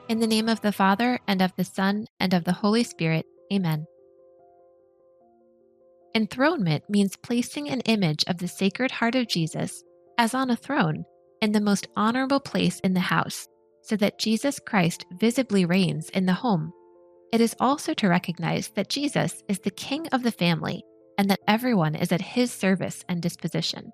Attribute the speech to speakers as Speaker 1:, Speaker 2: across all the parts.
Speaker 1: In the name of the Father, and of the Son, and of the Holy Spirit. Amen. Enthronement means placing an image of the Sacred Heart of Jesus, as on a throne, in the most honorable place in the house, so that Jesus Christ visibly reigns in the home. It is also to recognize that Jesus is the King of the family, and that everyone is at his service and disposition.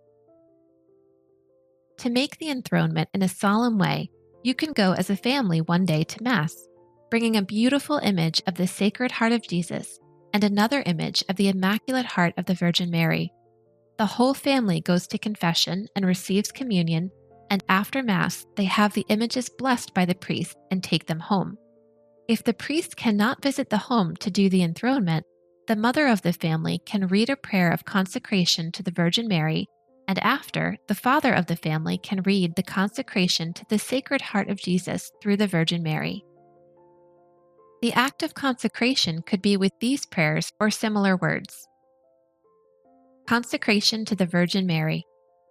Speaker 1: To make the enthronement in a solemn way, you can go as a family one day to Mass, bringing a beautiful image of the Sacred Heart of Jesus and another image of the Immaculate Heart of the Virgin Mary. The whole family goes to confession and receives communion, and after Mass, they have the images blessed by the priest and take them home. If the priest cannot visit the home to do the enthronement, the mother of the family can read a prayer of consecration to the Virgin Mary, and after, the father of the family can read the consecration to the Sacred Heart of Jesus through the Virgin Mary. The act of consecration could be with these prayers or similar words. Consecration to the Virgin Mary.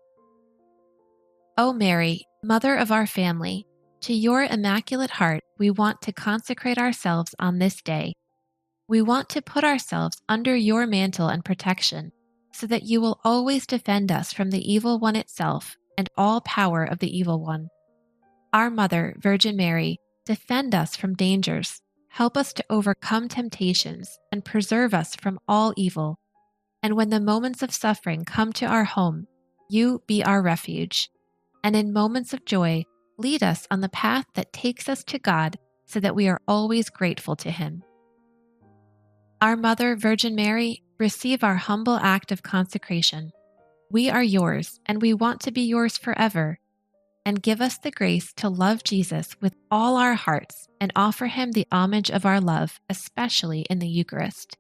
Speaker 1: O Mary, Mother of our family, to your Immaculate Heart we want to consecrate ourselves on this day. We want to put ourselves under your mantle and protection, so that you will always defend us from the evil one itself and all power of the evil one. Our Mother, Virgin Mary, defend us from dangers, help us to overcome temptations, and preserve us from all evil. And when the moments of suffering come to our home, you be our refuge. And in moments of joy, lead us on the path that takes us to God, so that we are always grateful to Him. Our Mother, Virgin Mary, receive our humble act of consecration. We are yours, and we want to be yours forever. And give us the grace to love Jesus with all our hearts and offer Him the homage of our love, especially in the Eucharist.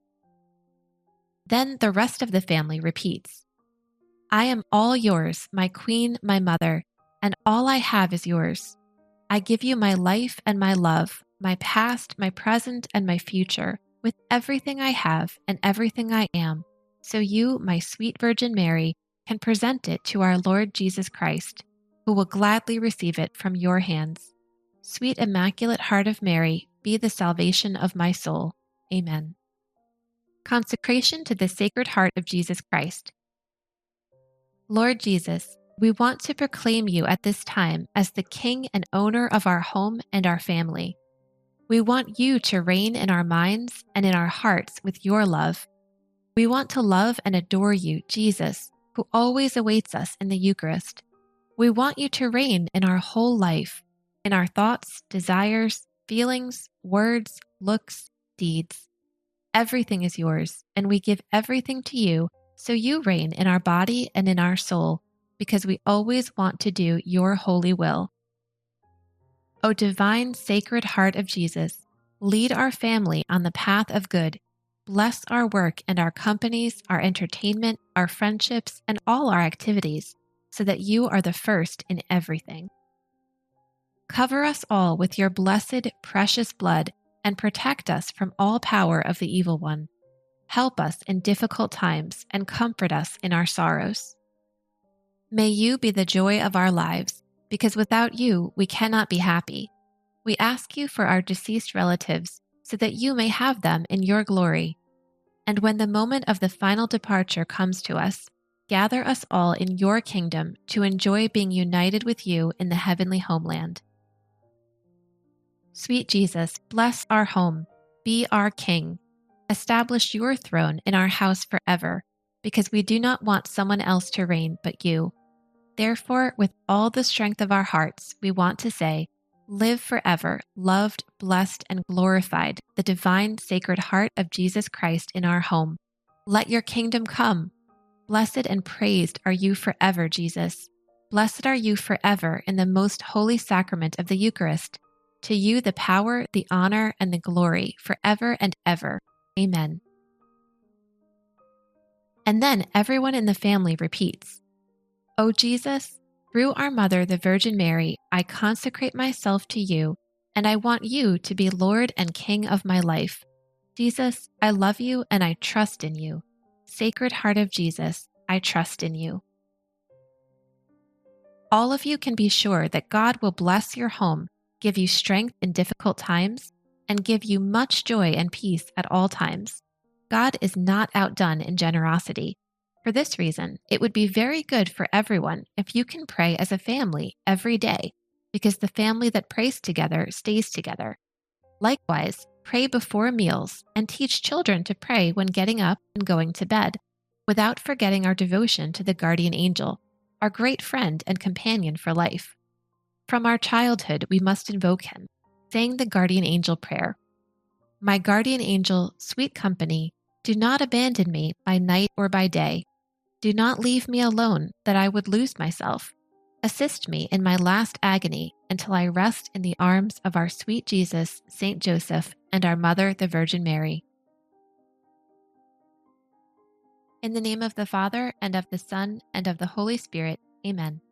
Speaker 1: Then the rest of the family repeats, I am all yours, my Queen, my Mother, and all I have is yours. I give you my life and my love, my past, my present, and my future, with everything I have and everything I am, so you, my sweet Virgin Mary, can present it to our Lord Jesus Christ, who will gladly receive it from your hands. Sweet Immaculate Heart of Mary, be the salvation of my soul. Amen. Consecration to the Sacred Heart of Jesus Christ. Lord Jesus, we want to proclaim you at this time as the King and owner of our home and our family. We want you to reign in our minds and in our hearts with your love. We want to love and adore you, Jesus, who always awaits us in the Eucharist. We want you to reign in our whole life, in our thoughts, desires, feelings, words, looks, deeds. Everything is yours, and we give everything to you, so you reign in our body and in our soul, because we always want to do your holy will. O divine Sacred Heart of Jesus, lead our family on the path of good. Bless our work and our companies, our entertainment, our friendships, and all our activities, so that you are the first in everything. Cover us all with your blessed, precious blood, and protect us from all power of the evil one. Help us in difficult times and comfort us in our sorrows. May you be the joy of our lives, because without you we cannot be happy. We ask you for our deceased relatives, so that you may have them in your glory. And when the moment of the final departure comes to us, gather us all in your kingdom to enjoy being united with you in the heavenly homeland. Sweet Jesus, bless our home, be our King. Establish your throne in our house forever, because we do not want someone else to reign but you. Therefore, with all the strength of our hearts, we want to say, live forever, loved, blessed, and glorified, the divine Sacred Heart of Jesus Christ in our home. Let your kingdom come. Blessed and praised are you forever, Jesus. Blessed are you forever in the most holy sacrament of the Eucharist. To you the power, the honor, and the glory forever and ever. Amen. And then everyone in the family repeats, O Jesus, through our Mother, the Virgin Mary, I consecrate myself to you, and I want you to be Lord and King of my life. Jesus, I love you and I trust in you. Sacred Heart of Jesus, I trust in you. All of you can be sure that God will bless your home give you strength in difficult times, and give you much joy and peace at all times. God is not outdone in generosity. For this reason, it would be very good for everyone if you can pray as a family every day, because the family that prays together stays together. Likewise, pray before meals and teach children to pray when getting up and going to bed, without forgetting our devotion to the guardian angel, our great friend and companion for life. From our childhood, we must invoke him, saying the guardian angel prayer. My guardian angel, sweet company, do not abandon me by night or by day. Do not leave me alone that I would lose myself. Assist me in my last agony until I rest in the arms of our sweet Jesus, Saint Joseph, and our Mother, the Virgin Mary. In the name of the Father, and of the Son, and of the Holy Spirit, amen.